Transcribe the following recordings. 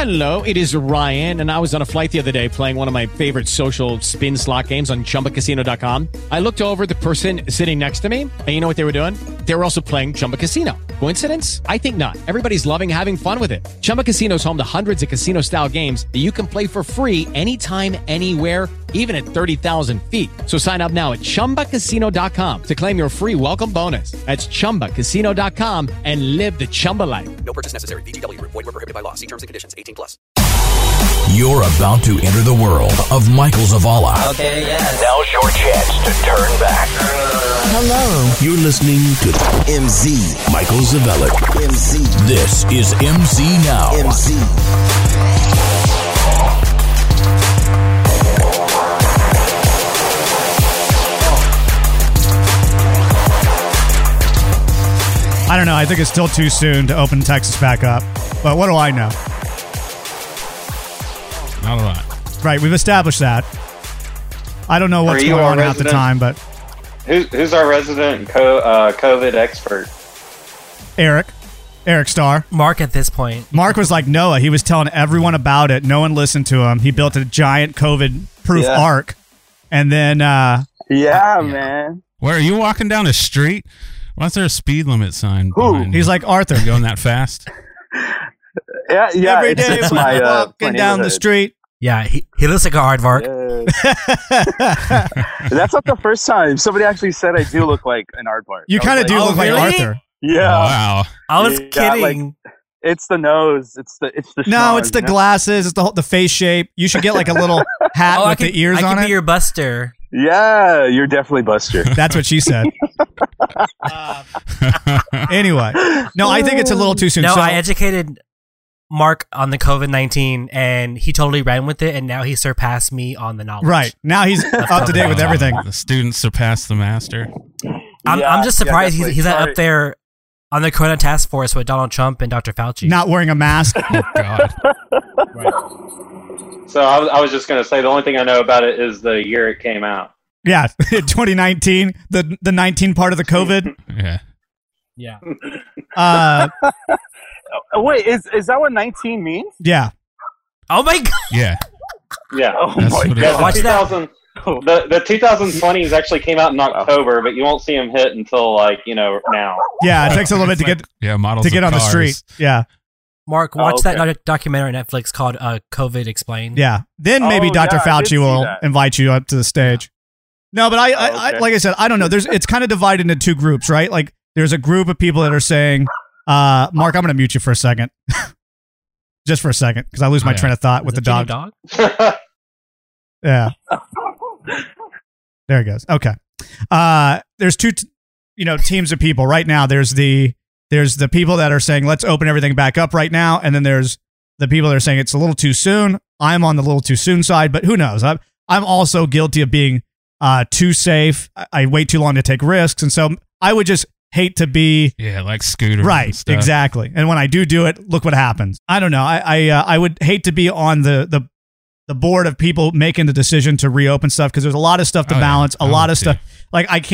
Hello, it is Ryan, and I was on a flight the other day playing one of my favorite social spin slot games on ChumbaCasino.com. I looked over at the person sitting next to me, and you know what they were doing? They were also playing Chumba Casino. Coincidence? I think not. Everybody's loving having fun with it. Chumba Casino is home to hundreds of casino-style games that you can play for free anytime, anywhere, even at 30,000 feet. So sign up now at ChumbaCasino.com to claim your free welcome bonus. That's ChumbaCasino.com and live the Chumba life. No purchase necessary. VGW. Void were prohibited by law. See terms and conditions. 18 plus. You're about to enter the world of Michael Zavala. Okay, yes. Now's your chance to turn back. Hello. You're listening to MZ. Michael Zavala. MZ. This is MZ Now. MZ. I don't know. I think it's still too soon to open Texas back up. But what do I know? Not a lot. Right, we've established that. I don't know what's going on half the time, but... Who's our resident COVID expert? Eric Starr. Mark at this point. Mark was like Noah. He was telling everyone about it. No one listened to him. He built a giant COVID-proof ark. And then... man. Where are you walking down a street? Why is there a speed limit sign? He's like Arthur. Going that fast? Yeah. Every day when I'm walking down the street. Yeah, he looks like a aardvark. That's not the first time. Somebody actually said I do look like an aardvark. You kind of do look like Arthur. Yeah. Oh, wow. I was kidding. It's the nose. It's the No, it's the glasses. It's the face shape. You should get like a little hat with the ears on it. I could be your Buster. Yeah, you're definitely Buster. That's what she said. Anyway, no, I think it's a little too soon. No, So- I educated Mark on the COVID-19, and he totally ran with it, and now he surpassed me on the knowledge. Right. Now he's up to date with everything. The students surpassed the master. I'm just surprised he's definitely. up there on the Corona task force with Donald Trump and Dr. Fauci. Not wearing a mask. Oh, God. So I was just going to say the only thing I know about it is the year it came out. Yeah, 2019, the 19 part of the COVID. Yeah. Yeah. Wait, is that what 19 means? Yeah. Oh my God. Yeah. Yeah. Oh That's my what it God. is. Watch that. The 2020s actually came out in October, but you won't see them hit until now. Yeah, it takes a little bit to get models on the street. Yeah. Mark, watch okay. that documentary on Netflix called COVID Explained. Yeah. Then maybe Dr. I did Fauci see will that. invite you up to the stage. No, but I okay. like I said, I don't know. It's kind of divided into two groups, right? Like there's a group of people that are saying, Mark, I'm going to mute you for a second. Just for a second, because I lose my train of thought with the dog. Yeah. There it goes. Okay. There's two, teams of people right now. There's the people that are saying, let's open everything back up right now. And then there's the people that are saying it's a little too soon. I'm on the little too soon side, but who knows? I'm also guilty of being too safe. I wait too long to take risks. And so I would just hate to be like Scooter. Right. And stuff. Exactly. And when I do it, look what happens. I don't know. I would hate to be on the board of people making the decision to reopen stuff, because there's a lot of stuff to balance, a lot of stuff. Like I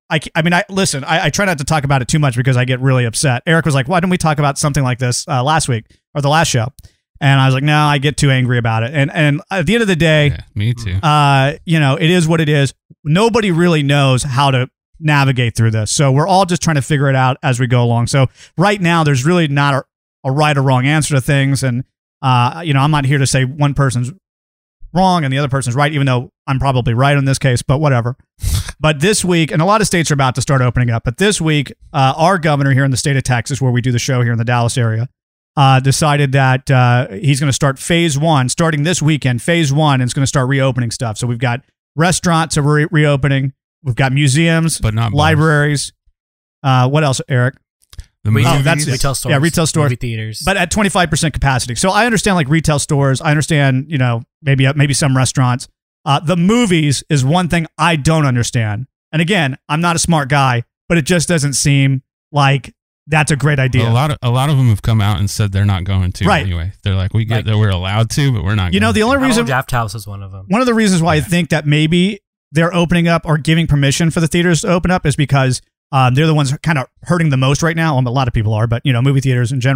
try not to talk about it too much because I get really upset. Eric was like, why don't we talk about something like this last week or the last show? And I was like, no, I get too angry about it. And at the end of the day, me too. It is what it is. Nobody really knows how to navigate through this. So we're all just trying to figure it out as we go along. So right now, there's really not a right or wrong answer to things. And, I'm not here to say one person's wrong and the other person's right, even though I'm probably right in this case, but whatever. But this week, and a lot of states are about to start opening up, but this week, our governor here in the state of Texas, where we do the show here in the Dallas area, decided that he's going to start phase one, starting this weekend, phase one, and it's going to start reopening stuff. So we've got restaurants are reopening. We've got museums, but not libraries. What else, Eric? That's it. Retail stores. Yeah, retail stores. Movie theaters. But at 25% capacity. So I understand like retail stores. I understand, maybe some restaurants. The movies is one thing I don't understand. And again, I'm not a smart guy, but it just doesn't seem like that's a great idea. Well, a lot of them have come out and said they're not going to anyway. They're like, we get that we're allowed to, but we're not going to. The only reason... Draft House is one of them. One of the reasons why I think that maybe they're opening up or giving permission for the theaters to open up is because they're the ones kind of hurting the most right now. Well, a lot of people are, but movie theaters in general.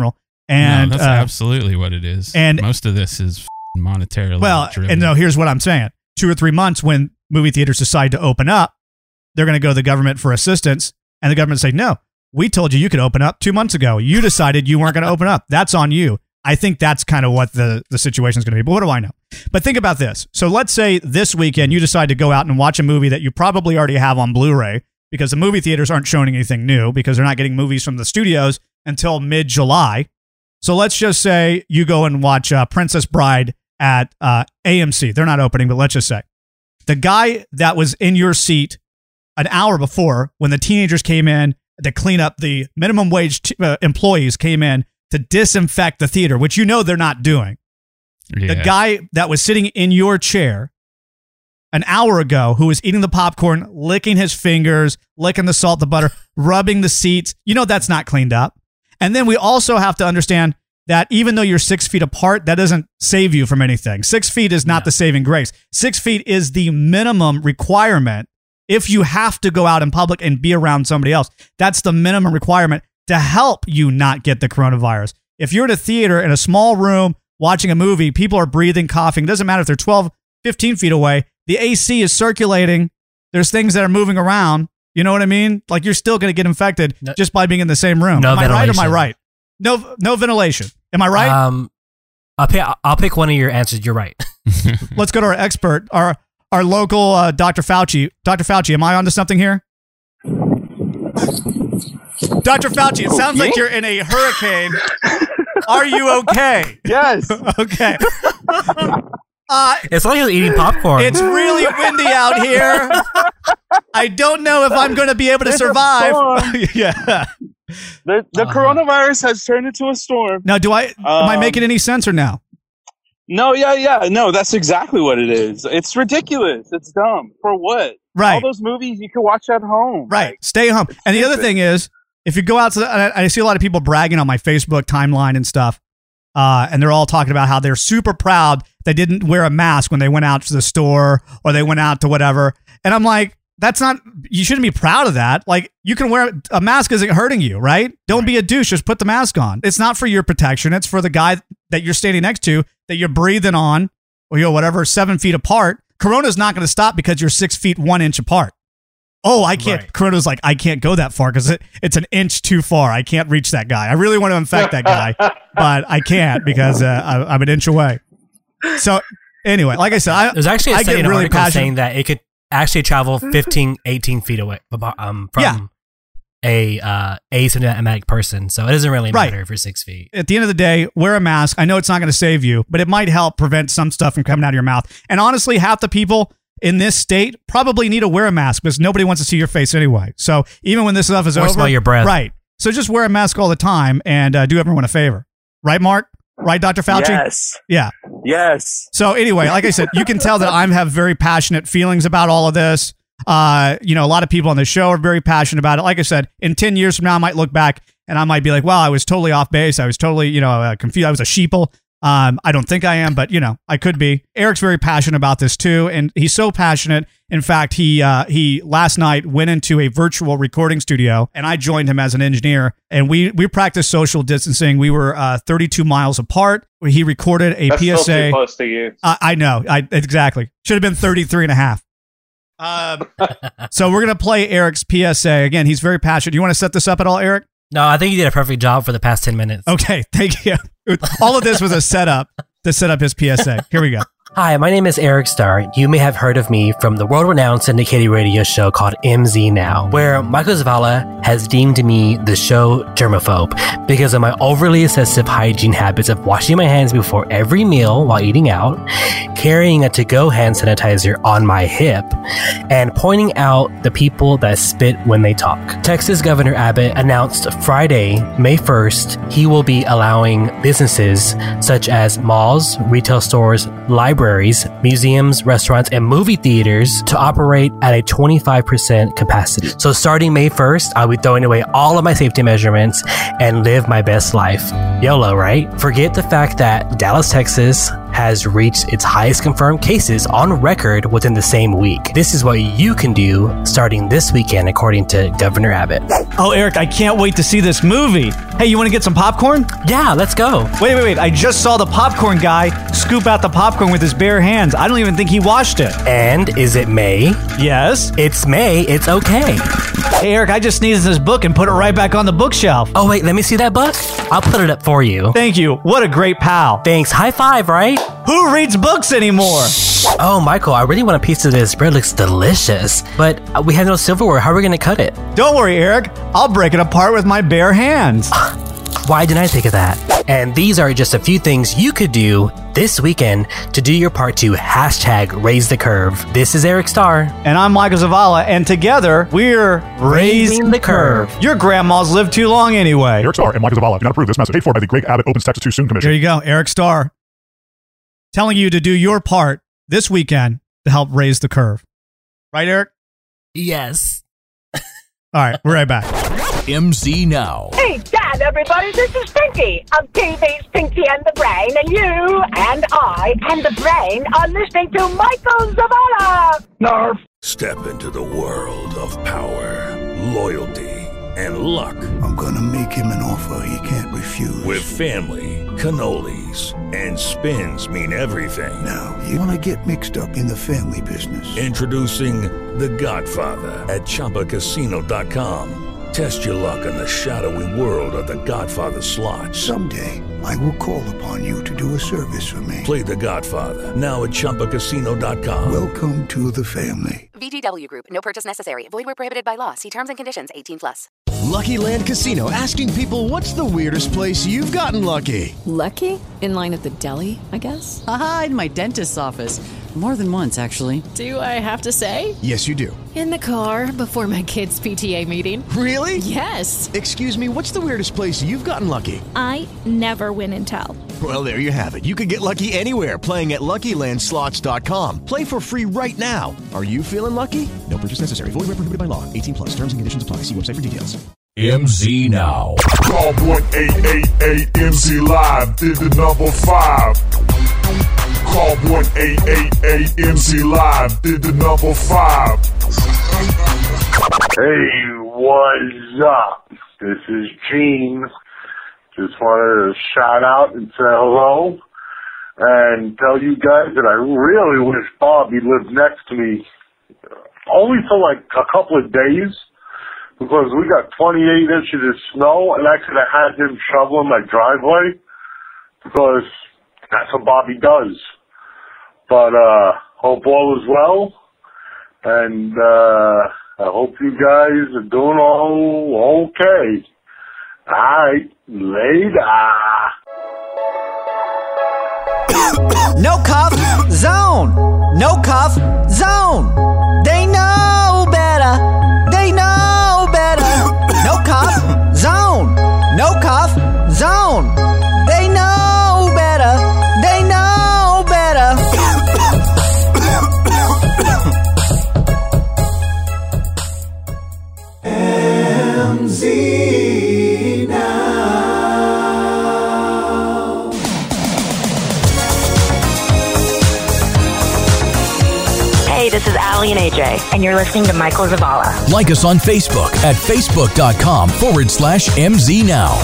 And no, that's absolutely what it is. And most of this is monetarily driven. And no, here's what I'm saying. 2 or 3 months when movie theaters decide to open up, they're going to go to the government for assistance, and the government say, no, we told you could open up 2 months ago. You decided you weren't going to open up. That's on you. I think that's kind of what the situation is going to be. But what do I know? But think about this. So let's say this weekend you decide to go out and watch a movie that you probably already have on Blu-ray, because the movie theaters aren't showing anything new because they're not getting movies from the studios until mid-July. So let's just say you go and watch Princess Bride at AMC. They're not opening, but let's just say the guy that was in your seat an hour before when the teenagers came in to clean up, the minimum wage employees came in to disinfect the theater, which they're not doing. Yeah. The guy that was sitting in your chair an hour ago who was eating the popcorn, licking his fingers, licking the salt, the butter, rubbing the seats, that's not cleaned up. And then we also have to understand that even though you're 6 feet apart, that doesn't save you from anything. 6 feet is not the saving grace. 6 feet is the minimum requirement. If you have to go out in public and be around somebody else, that's the minimum requirement to help you not get the coronavirus. If you're in a theater in a small room watching a movie, people are breathing, coughing. It doesn't matter if they're 12, 15 feet away. The AC is circulating. There's things that are moving around. You know what I mean? Like, you're still going to get infected just by being in the same room. Am I right or am I right? No ventilation. Am I right? I'll pick one of your answers. You're right. Let's go to our expert, our local Dr. Fauci. Dr. Fauci, am I onto something here? Dr. Fauci, it sounds like you're in a hurricane. Are you okay? Yes. Okay. It's like you're eating popcorn. It's really windy out here. I don't know if I'm going to be able to survive. Yeah. The coronavirus has turned into a storm. Now, am I making any sense or no? No, yeah. No, that's exactly what it is. It's ridiculous. It's dumb. For what? Right. All those movies you can watch at home. Right. Like, stay home. And the other thing is, if you go out to I see a lot of people bragging on my Facebook timeline and stuff, and they're all talking about how they're super proud they didn't wear a mask when they went out to the store or they went out to whatever. And I'm like, you shouldn't be proud of that. Like, you can wear a mask isn't hurting you, right? Don't be a douche. Just put the mask on. It's not for your protection. It's for the guy that you're standing next to, that you're breathing on, or whatever, 7 feet apart. Corona's not going to stop because you're 6 feet 1 inch apart. Oh, I can't. Right. Corona's like, I can't go that far because it's an inch too far. I can't reach that guy. I really want to infect that guy, but I can't because I'm an inch away. So anyway, like I said, there's actually a study in an article saying that it could actually travel 15, 18 feet away from a asymptomatic person. So it doesn't really matter if you're 6 feet. At the end of the day, wear a mask. I know it's not going to save you, but it might help prevent some stuff from coming out of your mouth. And honestly, half the people in this state probably need to wear a mask because nobody wants to see your face anyway. So even when this stuff is over, smell your breath. Right. So just wear a mask all the time and do everyone a favor. Right, Mark? Right, Dr. Fauci? Yes. Yeah. Yes. So anyway, like I said, you can tell that I have very passionate feelings about all of this. A lot of people on the show are very passionate about it. Like I said, in 10 years from now, I might look back and I might be like, wow, I was totally off base. I was totally, confused. I was a sheeple. I don't think I am, but I could be. Eric's very passionate about this too. And he's so passionate. In fact, he last night went into a virtual recording studio and I joined him as an engineer and we practiced social distancing. We were 32 miles apart. He recorded a That's PSA. Still too close to you. I know. Exactly. Should have been 33 and a half. So we're going to play Eric's PSA. Again, he's very passionate. You want to set this up at all, Eric? No, I think you did a perfect job for the past 10 minutes. Okay, thank you. All of this was a setup to set up his PSA. Here we go. Hi, my name is Eric Starr. You may have heard of me from the world-renowned syndicated radio show called MZ Now, where Michael Zavala has deemed me the show germaphobe because of my overly obsessive hygiene habits of washing my hands before every meal while eating out, carrying a to-go hand sanitizer on my hip, and pointing out the people that spit when they talk. Texas Governor Abbott announced Friday, May 1st, he will be allowing businesses such as malls, retail stores, libraries, museums, restaurants, and movie theaters to operate at a 25% capacity. So starting May 1st, I'll be throwing away all of my safety measurements and live my best life. YOLO, right? Forget the fact that Dallas, Texas has reached its highest confirmed cases on record within the same week. This is what you can do starting this weekend, according to Governor Abbott. Oh, Eric, I can't wait to see this movie. Hey, you want to get some popcorn? Yeah, let's go. Wait. I just saw the popcorn guy scoop out the popcorn with his bare hands. I don't even think he washed it. And is it May? Yes. It's May. It's okay. Hey, Eric, I just sneezed this book and put it right back on the bookshelf. Oh, wait, let me see that book. I'll put it up for you. Thank you. What a great pal. Thanks. High five, right? Who reads books anymore? Oh, Michael, I really want a piece of this bread. It looks delicious. But we have no silverware. How are we going to cut it? Don't worry, Eric. I'll break it apart with my bare hands. Why didn't I think of that? And these are just a few things you could do this weekend to do your part to hashtag raise the curve. This is Eric Starr. And I'm Michael Zavala. And together, we're Raising the Curve. Your grandmas live too long anyway. Eric Starr and Michael Zavala do not approve this message. Paid for by the Greg Abbott Opens Texas Too Soon Commission. There you go. Eric Starr telling you to do your part this weekend to help raise the curve. Right, Eric? Yes. All right, we're right back. MC Now. Hey, Dad, everybody, this is Pinky of TV's Pinky and the Brain, and you and I and the Brain are listening to Michael Zavala. Nerf. Step into the world of power, loyalty, and luck. I'm gonna make him an offer he can't refuse. With family, cannolis, and spins mean everything. Now, you wanna get mixed up in the family business. Introducing The Godfather at ChumbaCasino.com. Test your luck in the shadowy world of The Godfather slot. Someday, I will call upon you to do a service for me. Play The Godfather, now at ChumbaCasino.com. Welcome to the family. VGW Group. No purchase necessary. Void where prohibited by law. See terms and conditions. 18+. Lucky Land Casino, asking people, what's the weirdest place you've gotten lucky? Lucky? In line at the deli, I guess? Aha, in my dentist's office. More than once, actually. Do I have to say? Yes, you do. In the car before my kids' PTA meeting. Really? Yes. Excuse me, what's the weirdest place you've gotten lucky? I never win and tell. Well, there you have it. You can get lucky anywhere, playing at LuckyLandSlots.com. Play for free right now. Are you feeling lucky? No purchase necessary. Void where prohibited by law. 18+. Terms and conditions apply. See website for details. MC Now. Call 1-888-MC Live. Did the number 5. Call 1-888-MC Live. Did the number 5. Hey, what's up? This is Gene. Just wanted to shout out and say hello and tell you guys that I really wish Bobby lived next to me only for like a couple of days, because we got 28 inches of snow and I could have had him shoveling my driveway, because that's what Bobby does. But hope all is well, and I hope you guys are doing all okay. Alright, later. No cuff zone. No cuff zone. They know better. They know better. No cuff zone. No cuff zone. They know better. They know better. MC Now. Hey, this is Allie and AJ, and you're listening to Michael Zavala. Like us on Facebook at facebook.com/MZ Now.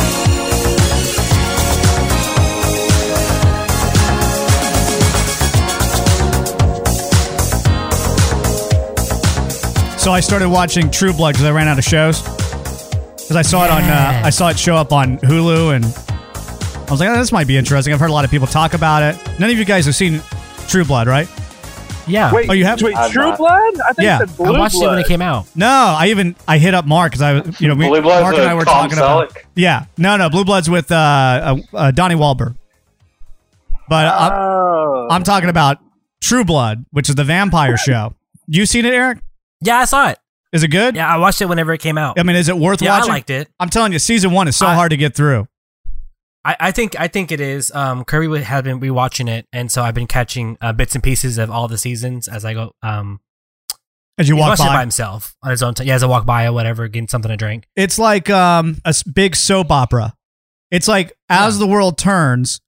So I started watching True Blood because I ran out of shows. Because I saw it on, I saw it show up on Hulu, and I was like, oh, this might be interesting. I've heard a lot of people talk about it. None of you guys have seen True Blood, right? Yeah. Wait, oh, you have? Wait, True Blood? I think it's Blue I watched Blood. it when it came out. No, I hit up Mark because I was, Mark and I were talking about. Yeah, no, Blue Blood's with Donnie Wahlberg. But I'm talking about True Blood, which is the vampire show. You seen it, Eric? Yeah, I saw it. Is it good? Yeah, I watched it whenever it came out. I mean, is it worth watching? I liked it. I'm telling you, season 1 is so hard to get through. I think it is. Kirby had been rewatching it, and so I've been catching bits and pieces of all the seasons as I go. As you walk by, it by himself on his own time. Yeah, as I walk by or whatever, getting something to drink. It's like a big soap opera. It's like as the world turns,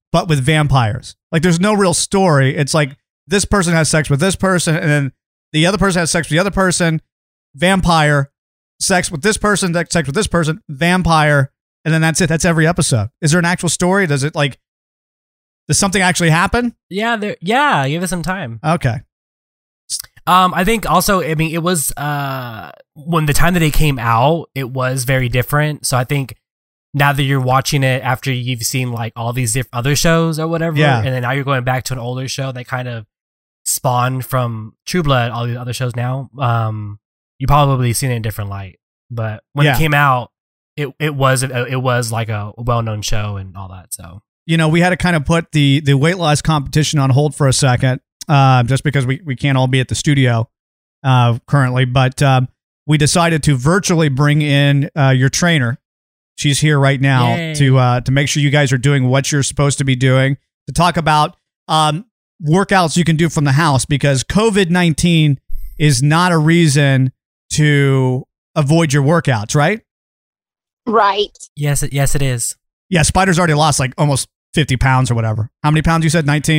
but with vampires. Like there's no real story. It's like this person has sex with this person, and then the other person has sex with the other person, vampire, sex with this person, sex with this person, vampire, and then that's it. That's every episode. Is there an actual story? Does something actually happen? Yeah, give it some time. Okay. I think also, I mean, it was when the time that it came out, it was very different. So I think now that you're watching it after you've seen like all these other shows or whatever, and then now you're going back to an older show that kind of spawned from True Blood, all these other shows now, you probably seen it in a different light. But when it came out, it was like a well-known show and all that. So we had to kind of put the weight loss competition on hold for a second, just because we can't all be at the studio currently. But we decided to virtually bring in your trainer. She's here right now to make sure you guys are doing what you're supposed to be doing, to talk about workouts you can do from the house, because COVID-19 is not a reason to avoid your workouts, right? Right. Yes, it is. Yeah, Spider's already lost like almost 50 pounds or whatever. How many pounds you said? 19?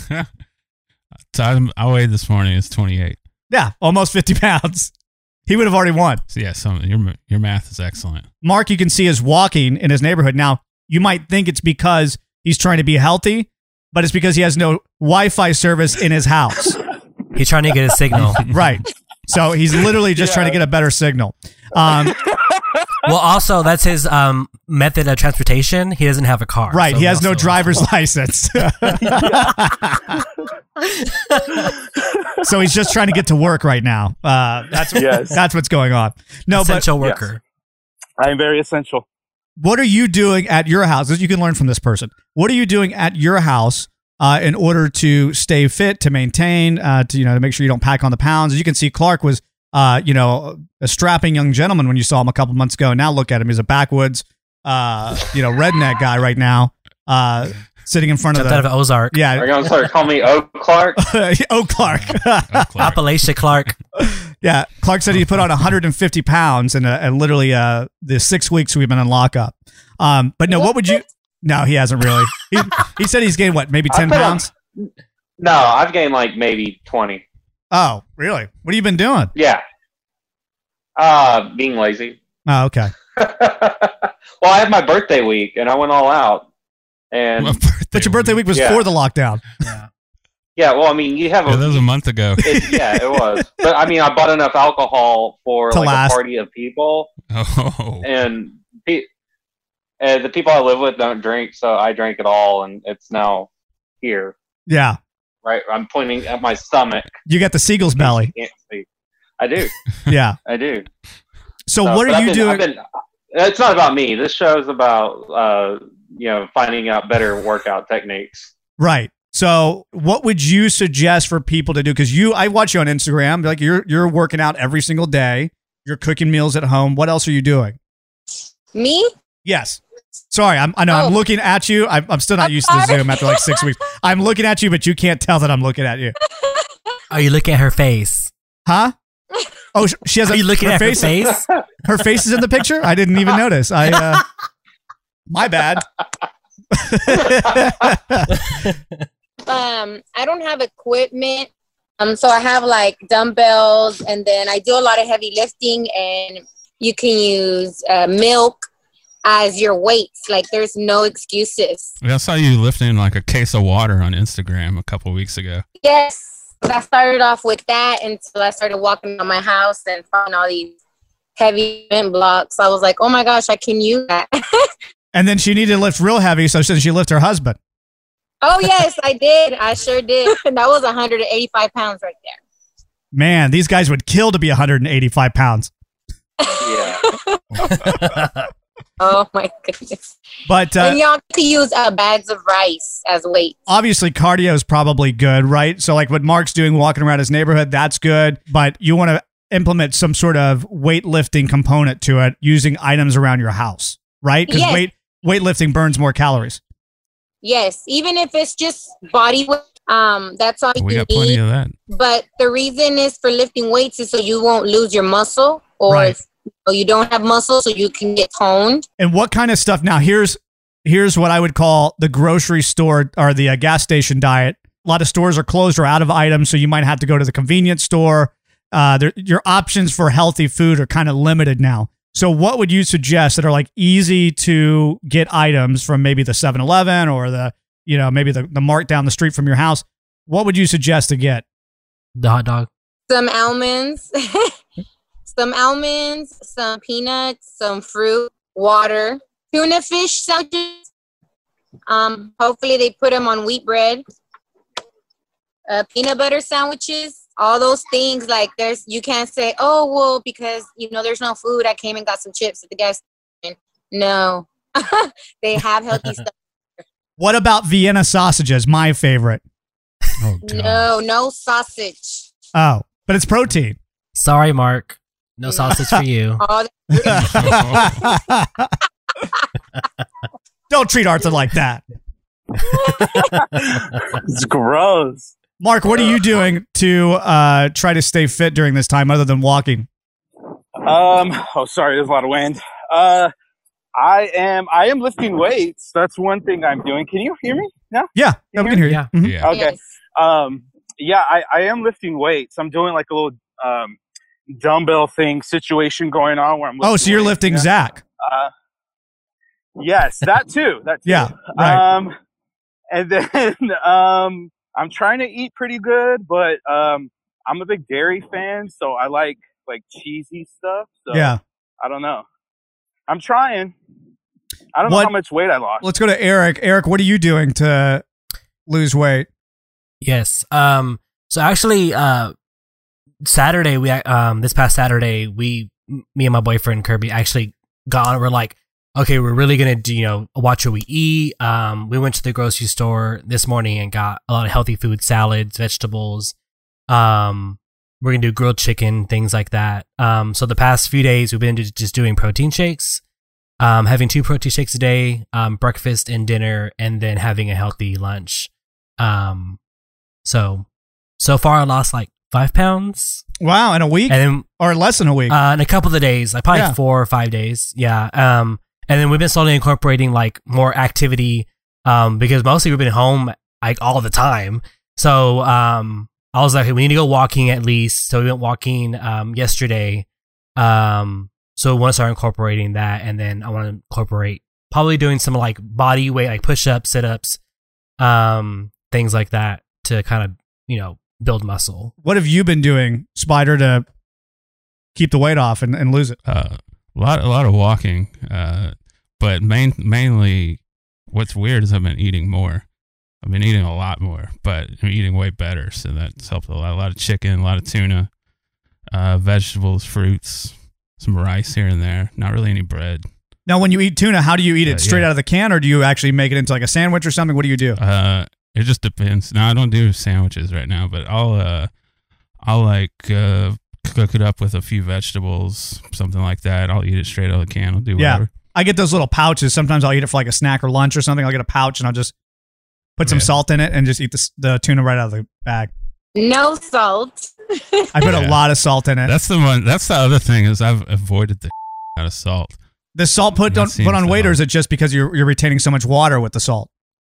So I weighed this morning. It's 28. Yeah, almost 50 pounds. He would have already won. So yeah, your math is excellent. Mark, you can see, is walking in his neighborhood. Now, you might think it's because he's trying to be healthy, but it's because he has no Wi-Fi service in his house. He's trying to get a signal. Right. So he's literally just trying to get a better signal. Well, also, that's his method of transportation. He doesn't have a car. Right. So he has no driver's license. So he's just trying to get to work right now. That's what's going on. No, essential worker. I am very essential. What are you doing at your house? You can learn from this person. What are you doing at your house in order to stay fit, to maintain, to make sure you don't pack on the pounds? As you can see, Clark was, a strapping young gentleman when you saw him a couple months ago. Now look at him; he's a backwoods, redneck guy right now, sitting in front of out of Ozark. Yeah, are you gonna start calling me O Clark? O Clark, Appalachia Clark. Yeah, Clark said he put on 150 pounds in literally the 6 weeks we've been in lockup. But no, what would you? No, he hasn't really. He said he's gained maybe 10 pounds? No, I've gained like maybe 20. Oh, really? What have you been doing? Yeah. Being lazy. Oh, okay. Well, I had my birthday week and I went all out. But your birthday week was for the lockdown. Yeah. Yeah, well, I mean, you have that was a month ago. It was. But I mean, I bought enough alcohol for a party of people. Oh. And the people I live with don't drink, so I drank it all, and it's now here. Yeah. Right? I'm pointing at my stomach. You got the seagull's belly. You can't see. I do. Yeah. I do. So what are you doing? It's not about me. This show is about, finding out better workout techniques. Right. So what would you suggest for people to do? Because I watch you on Instagram. Like you're working out every single day. You're cooking meals at home. What else are you doing? Me? Yes. Sorry, I know I'm looking at you. I'm still not used to the Zoom after like 6 weeks. I'm looking at you, but you can't tell that I'm looking at you. Are you looking at her face? Huh? Oh, she has. Are you looking her at face? her face? Her face is in the picture. I didn't even notice. My bad. I don't have equipment. So I have like dumbbells, and then I do a lot of heavy lifting, and you can use milk as your weights. Like there's no excuses. I saw you lifting like a case of water on Instagram a couple of weeks ago. Yes. I started off with that until I started walking around my house and found all these heavy cement blocks. I was like, oh my gosh, I can use that. And then she needed to lift real heavy, so she lift her husband. Oh, yes, I did. I sure did. And that was 185 pounds right there. Man, these guys would kill to be 185 pounds. Yeah. Oh, my goodness. But and y'all can use bags of rice as weight. Obviously, cardio is probably good, right? So like what Mark's doing, walking around his neighborhood, that's good. But you want to implement some sort of weightlifting component to it using items around your house, right? Because weightlifting burns more calories. Yes, even if it's just body weight, that's all you We got need. plenty of that. But the reason is for lifting weights is so you won't lose your muscle, or if you don't have muscle, so you can get toned. And what kind of stuff? Now, here's here's what I would call the grocery store or the gas station diet. A lot of stores are closed or out of items, so you might have to go to the convenience store. Your options for healthy food are kind of limited now. So what would you suggest that are like easy to get items from maybe the 7-Eleven or maybe the mart down the street from your house? What would you suggest to get? The hot dog. Some almonds, some peanuts, some fruit, water, tuna fish sandwiches. Hopefully they put them on wheat bread. Peanut butter sandwiches. All those things, like you can't say, oh, well, because, there's no food. I came and got some chips at the gas station. No, they have healthy stuff. What about Vienna sausages? My favorite. Oh, No sausage. Oh, but it's protein. Sorry, Mark. No sausage for you. Don't treat Arthur like that. It's gross. Mark, what are you doing to try to stay fit during this time other than walking? Sorry, there's a lot of wind. I am lifting weights. That's one thing I'm doing. Can you hear me now? Yeah, we can hear you. Yeah. Mm-hmm. Yeah. Okay. Yes. I am lifting weights. I'm doing like a little dumbbell thing situation going on where I'm lifting so you're weights, lifting Zach. Yes, that too. Yeah, right. And then I'm trying to eat pretty good, but I'm a big dairy fan, so I like cheesy stuff. So yeah. I don't know. I'm trying. I don't know how much weight I lost. Let's go to Eric. Eric, what are you doing to lose weight? Yes. So actually, Saturday, this past Saturday, me and my boyfriend Kirby actually got on. We're like, okay, we're really gonna do, watch what we eat. We went to the grocery store this morning and got a lot of healthy food, salads, vegetables. We're gonna do grilled chicken, things like that. So the past few days we've been just doing protein shakes, having 2 protein shakes a day, breakfast and dinner, and then having a healthy lunch. So far I lost like 5 pounds. Wow, in a week? Or less than a week? In a couple of days, like probably 4 or 5 days. Yeah. And then we've been slowly incorporating like more activity, because mostly we've been home like all the time. So, I was like, hey, we need to go walking at least. So we went walking, yesterday. So we want to start incorporating that. And then I want to incorporate probably doing some like body weight, like push-ups, sit-ups, things like that to kind of, build muscle. What have you been doing, Spider, to keep the weight off and lose it? A lot of walking, but mainly what's weird is I've been eating more. I've been eating a lot more, but I'm eating way better, so that's helped a lot. A lot of chicken, a lot of tuna, vegetables, fruits, some rice here and there. Not really any bread. Now, when you eat tuna, how do you eat it? Straight out of the can, or do you actually make it into like a sandwich or something? What do you do? It just depends. No, I don't do sandwiches right now, but I'll cook it up with a few vegetables, something like that. I'll eat it straight out of the can. I'll do whatever. I get those little pouches. Sometimes I'll eat it for like a snack or lunch or something. I'll get a pouch and I'll just put some salt in it and just eat the tuna right out of the bag. No salt. I put a lot of salt in it. That's the one. That's the other thing is I've avoided the out of salt. The salt put on weight, or is it just because you're retaining so much water with the salt?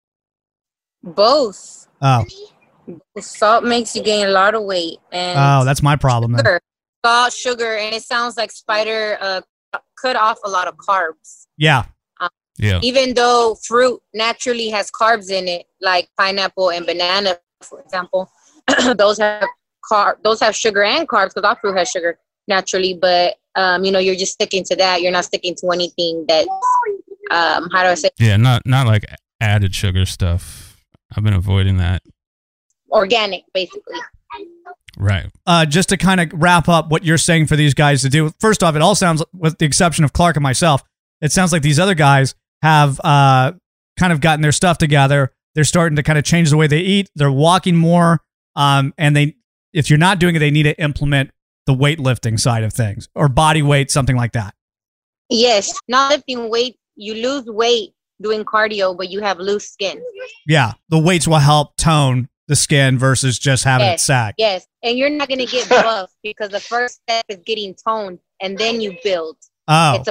Both. Oh. Salt makes you gain a lot of weight. And that's my problem sugar. then. Salt, sugar, and it sounds like Spider cut off a lot of carbs. Yeah. Even though fruit naturally has carbs in it, like pineapple and banana, for example, those have sugar and carbs because all fruit has sugar naturally. But you're just sticking to that. You're not sticking to anything that how do I say? Yeah, not like added sugar stuff. I've been avoiding that. Organic, basically. Right. Just to kind of wrap up what you're saying for these guys to do. First off, it all sounds, with the exception of Clark and myself, it sounds like these other guys have kind of gotten their stuff together. They're starting to kind of change the way they eat. They're walking more. And if you're not doing it, they need to implement the weightlifting side of things or body weight, something like that. Yes. Not lifting weight. You lose weight doing cardio, but you have loose skin. Yeah. The weights will help tone the skin versus just having it sag. Yes. And you're not going to get buff because the first step is getting toned and then you build. Oh. It's a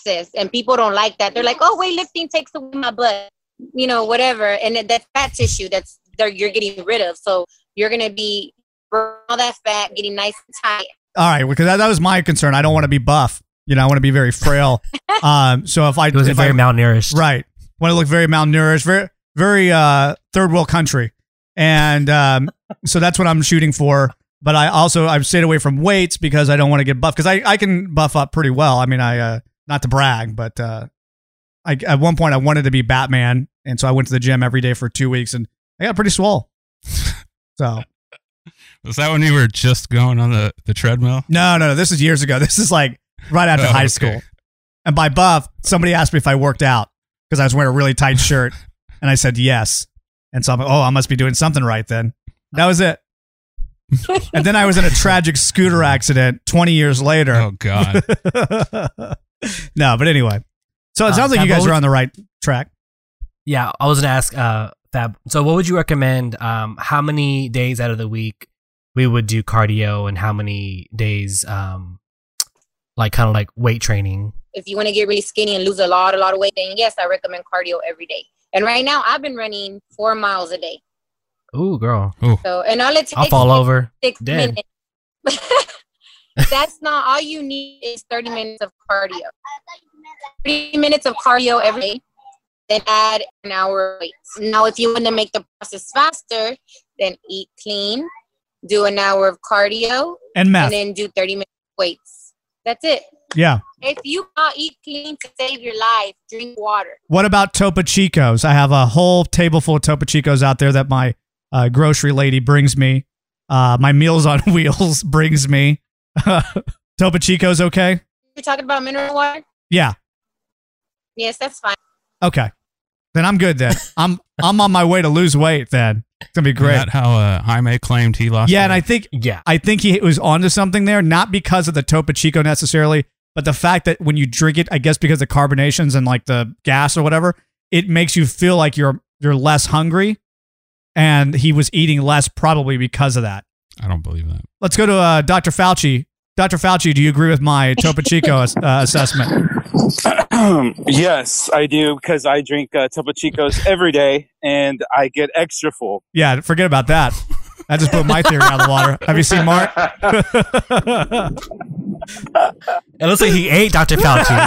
process, and people don't like that. They're like, oh, weightlifting takes away my butt, whatever. And that's fat tissue you're getting rid of. So you're going to be burning all that fat, getting nice and tight. All right, because that was my concern. I don't want to be buff. I want to be very frail. So if I It was very malnourished. Right. Want to look very malnourished, very, very third world country. And so that's what I'm shooting for. But I've stayed away from weights because I don't want to get buff, because I can buff up pretty well. I mean, not to brag, but at one point I wanted to be Batman. And so I went to the gym every day for 2 weeks and I got pretty swole. So. Was that when you were just going on the treadmill? No. This is years ago. This is like right after high school. And by buff, somebody asked me if I worked out because I was wearing a really tight shirt. And I said yes. And so I'm like, I must be doing something right then. That was it. And then I was in a tragic scooter accident 20 years later. Oh, God. No, but anyway. So it sounds like you guys are on the right track. Yeah, I was going to ask Fab. So what would you recommend? How many days out of the week we would do cardio, and how many days like weight training? If you want to get really skinny and lose a lot of weight, then yes, I recommend cardio every day. And right now I've been running 4 miles a day. Ooh, girl. Ooh. So, and all it takes I'll fall over. 6 dead. minutes. That's not all you need is 30 minutes of cardio. 30 minutes of cardio every day, then add an hour of weights. Now, if you want to make the process faster, then eat clean, do an hour of cardio, and meth, and then do 30 minutes of weights. That's it. Yeah. If you cannot eat clean to save your life, drink water. What about Topo Chicos? I have a whole table full of Topo Chicos out there that my grocery lady brings me. My Meals on Wheels brings me. Topo Chicos, okay? You're talking about mineral water? Yeah. Yes, that's fine. Okay. Then I'm good then. I'm on my way to lose weight then. It's going to be great. Is that how Jaime claimed he lost weight? And I think he was onto something there, not because of the Topo Chico necessarily, but the fact that when you drink it, I guess because of carbonations and like the gas or whatever, it makes you feel like you're less hungry, and he was eating less probably because of that. I don't believe that. Let's go to Dr. Fauci. Dr. Fauci, do you agree with my Topo Chico assessment? Yes, I do, because I drink Topo Chicos every day and I get extra full. Yeah, forget about that. I just put my theory out of the water. Have you seen Mark? It looks like he ate Dr. Fauci.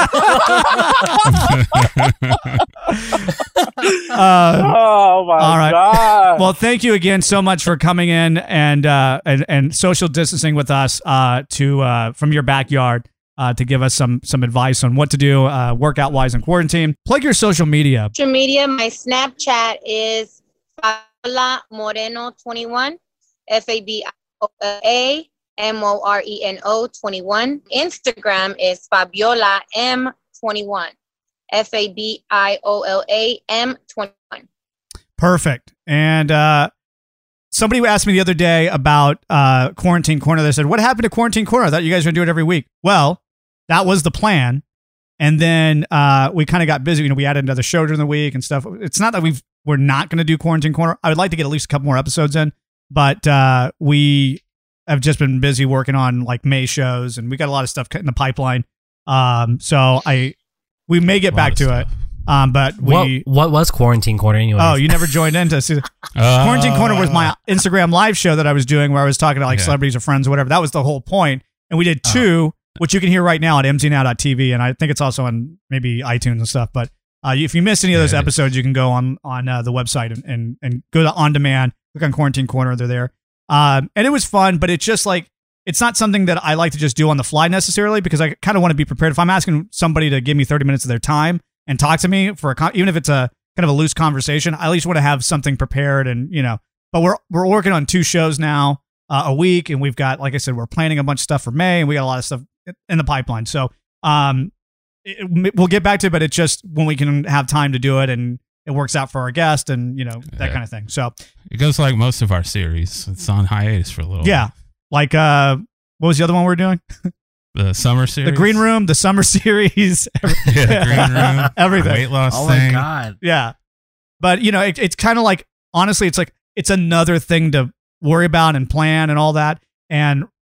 Oh my all right. God. Well, thank you again so much for coming in and social distancing with us from your backyard to give us some advice on what to do workout wise in quarantine. Plug your social media. Social media, my Snapchat is Fabiola Moreno 21, Fabiola Moreno 21. Instagram is Fabiola M 21, Fabiola M 21. Perfect. And somebody asked me the other day about Quarantine Corner. They said, "What happened to Quarantine Corner? I thought you guys were going to do it every week." Well, that was the plan. And then we kind of got busy. We added another show during the week and stuff. It's not that we're not going to do Quarantine Corner. I would like to get at least a couple more episodes in, but we have just been busy working on like May shows, and we got a lot of stuff in the pipeline. So we may get back to it. But what was Quarantine Corner anyway? Oh, you never joined in to see. Quarantine Corner was my Instagram live show that I was doing where I was talking to like celebrities or friends or whatever. That was the whole point. And we did two, which you can hear right now at mznow.tv. And I think it's also on maybe iTunes and stuff. But if you missed any of those episodes, you can go on the website and go to On Demand, look on Quarantine Corner. They're there. And it was fun, but it's just like, it's not something that I like to just do on the fly necessarily, because I kind of want to be prepared. If I'm asking somebody to give me 30 minutes of their time and talk to me for even if it's a kind of a loose conversation, I at least want to have something prepared. And but we're working on 2 shows now a week, and we've got, like I said, we're planning a bunch of stuff for May, and we got a lot of stuff in the pipeline. So we'll get back to it, but it's just when we can have time to do it, and it works out for our guest, and that kind of thing. So it goes like most of our series. It's on hiatus for a little. Yeah, like what was the other one we're doing? The summer series, the Green Room, the summer series, the Green Room, everything, weight loss oh thing. my God, yeah. But it's kind of like, honestly, it's like it's another thing to worry about and plan and all that. And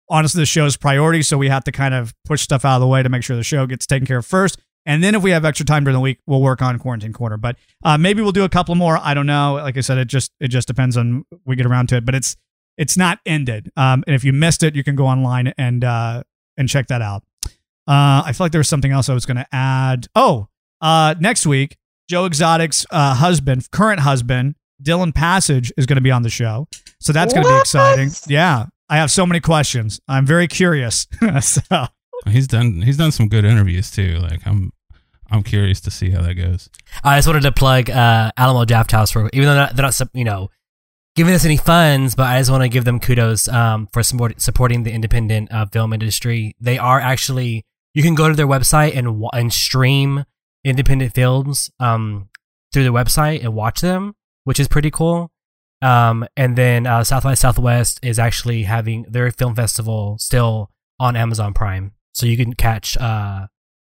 honestly, the show's priority, so we have to kind of push stuff out of the way to make sure the show gets taken care of first. And then if we have extra time during the week, we'll work on Quarantine Corner. But maybe we'll do a couple more. I don't know. Like I said, it just depends on we get around to it. But it's not ended. And if you missed it, you can go online and check that out. I feel like there was something else I was going to add. Oh, next week, Joe Exotic's current husband, Dylan Passage, is going to be on the show. So that's going to be exciting. Yeah. I have so many questions. I'm very curious. So he's done some good interviews too. Like I'm curious to see how that goes. I just wanted to plug Alamo Draft House for, even though they're not giving us any funds, but I just want to give them kudos for supporting the independent film industry. They are actually, you can go to their website and stream independent films through their website and watch them, which is pretty cool. And then South by Southwest is actually having their film festival still on Amazon Prime. So you can catch, what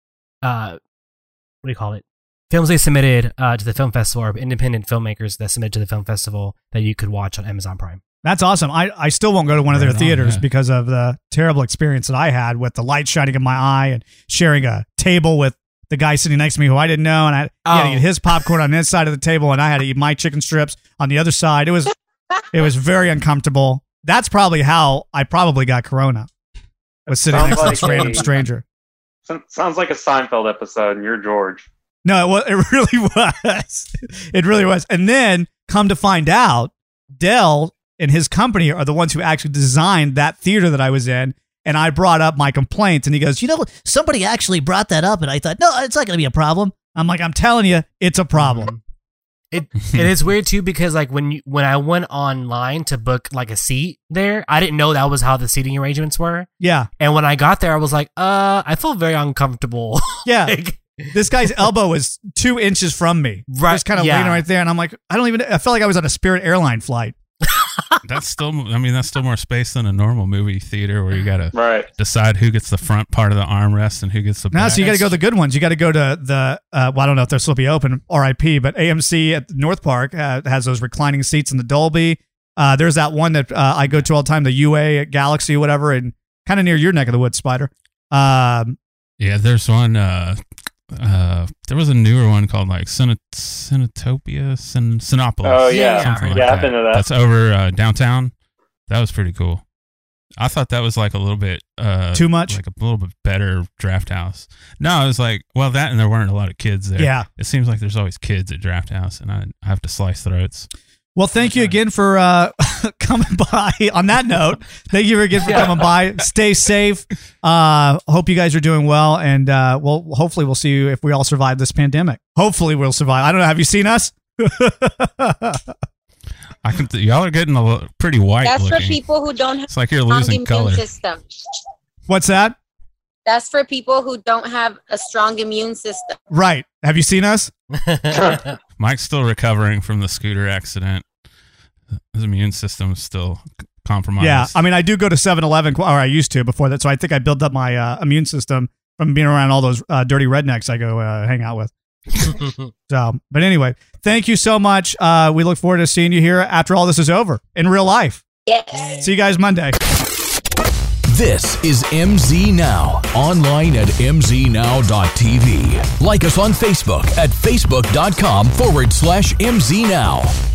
do you call it? Films they submitted to the film festival, or independent filmmakers that submitted to the film festival that you could watch on Amazon Prime. That's awesome. I still won't go to one of their theaters because of the terrible experience that I had with the light shining in my eye and sharing a table with the guy sitting next to me who I didn't know, and he had to eat his popcorn on this side of the table, and I had to eat my chicken strips on the other side. It was very uncomfortable. That's probably how I probably got corona. I was sitting next to this random stranger. Sounds like a Seinfeld episode, and you're George. No, it really was. It really was. And then, come to find out, Dell and his company are the ones who actually designed that theater that I was in. And I brought up my complaints, and he goes, somebody actually brought that up, and I thought, no, it's not going to be a problem. I'm like, I'm telling you, it's a problem. It is weird too, because like when I went online to book like a seat there, I didn't know that was how the seating arrangements were. Yeah. And when I got there, I was like, I feel very uncomfortable. Yeah. Like, this guy's elbow was 2 inches from me. Right. Just kind of leaning right there, and I'm like, I felt like I was on a Spirit airline flight. That's still more space than a normal movie theater where you got to decide who gets the front part of the armrest and who gets the back. No, so you got to go to the good ones. You got to go to the, I don't know if they'll still be open, RIP, but AMC at North Park has those reclining seats in the Dolby. There's that one that I go to all the time, the UA at Galaxy, whatever, and kind of near your neck of the woods, Spider. Yeah, there's one, there was a newer one called like Cinetopia, Cinepolis. Oh yeah, like I've been to that. That's over downtown. That was pretty cool. I thought that was like a little bit too much, like a little bit better Draft House. No, it was like that, and there weren't a lot of kids there. Yeah, it seems like there's always kids at Draft House, and I have to slice throats. Well, thank you again for coming by. On that note, thank you again for coming by. Stay safe. Hope you guys are doing well, and hopefully we'll see you if we all survive this pandemic. Hopefully we'll survive. I don't know. Have you seen us? Y'all are getting pretty white. That's looking. for people who don't have it's like you're a losing strong color. immune system. What's that? That's for people who don't have a strong immune system. Right. Have you seen us? Mike's still recovering from the scooter accident. His immune system is still compromised. Yeah. I mean, I do go to 7-Eleven, or I used to before that, so I think I built up my immune system from being around all those dirty rednecks I go hang out with. But anyway, thank you so much. We look forward to seeing you here after all this is over in real life. Yes. See you guys Monday. This is MZ Now, online at mznow.tv. Like us on Facebook at facebook.com/MZ Now.